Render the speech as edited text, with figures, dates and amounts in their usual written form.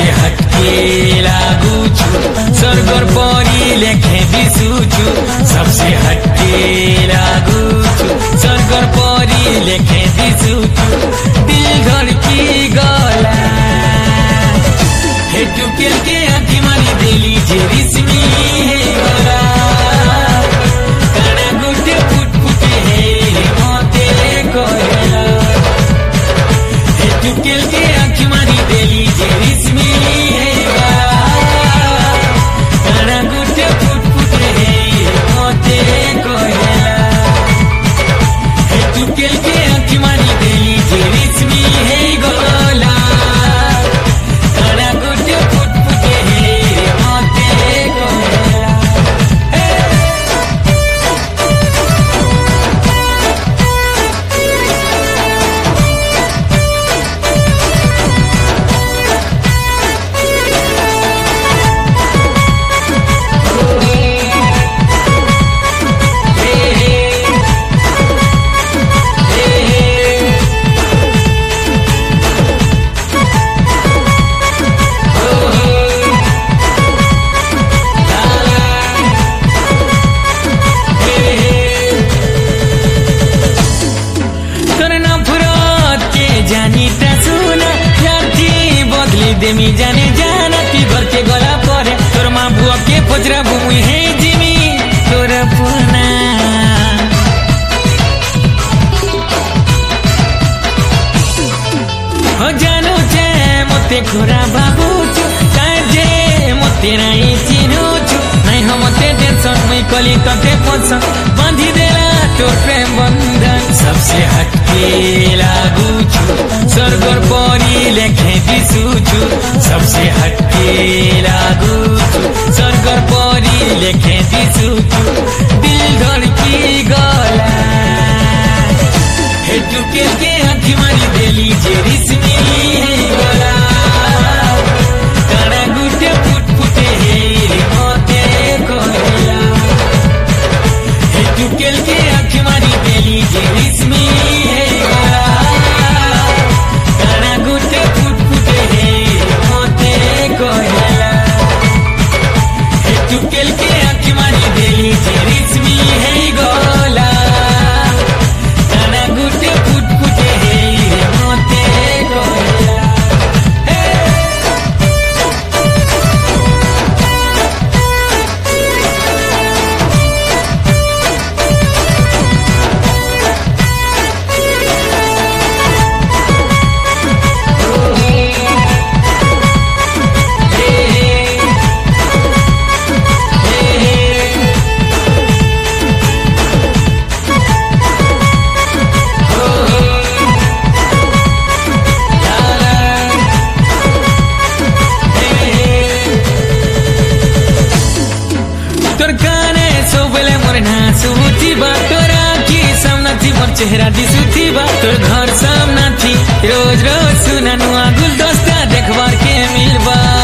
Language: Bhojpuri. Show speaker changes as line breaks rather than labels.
सबसे हटके लागू छु सरगर परी लेखे बिसुछु सबसे हटके लागू छु सरगर परी लेखे बिसुछु दिल धड़की गला हे टुकेल के आँखी मारी देली जे रिस्मी हे गला काना गुटे फुट फुटे हे मोते कोयला हे टुकेल के आँखी मारी देली जे रिस्मी हे गला काना गुटे फुट फुटे हे मोते कोयला हे टुकेल के आँखी मारी देली जे रिस्मी हे गला काना गुटे फुट फुटे हे मोते कोयला देमी जाने जाना ती घर के गला पर तोर माँ बुआ के पोजरा बुई है जिमी तोर पुना हो जानो जे मोते खोरा बाबू छु चाहे जे मोते नहीं चिनो छु नहीं हो मोते टेंशन में कली तते पसंद बांधी देला तोर प्रेम बंधन सबसे हटके लागू छु सरगर परी लेखे बिसुछु सबसे हटके लागू छु सरगर परी लेखे बिसुछु दिल धड़की गला हे टुकेल के आँखी मारी देली जे रिस्मी हे गला काना गुटे फुट फुटे हे मोते कोयला हे टुकेल के आँखी मारी देली जे रिस्मी हे गला काना गुटे फुट फुटे हे मोते कोयला हे टुकेल के आँखी मारी देली जे रिस्मी हे गला काना गुटे फुट फुटे हे मोते कोयला चेहरा दिसुथी बा तोर घर सामना थी रोज रोज सुना नुआ गुलदस्ता देखबार के मिलबा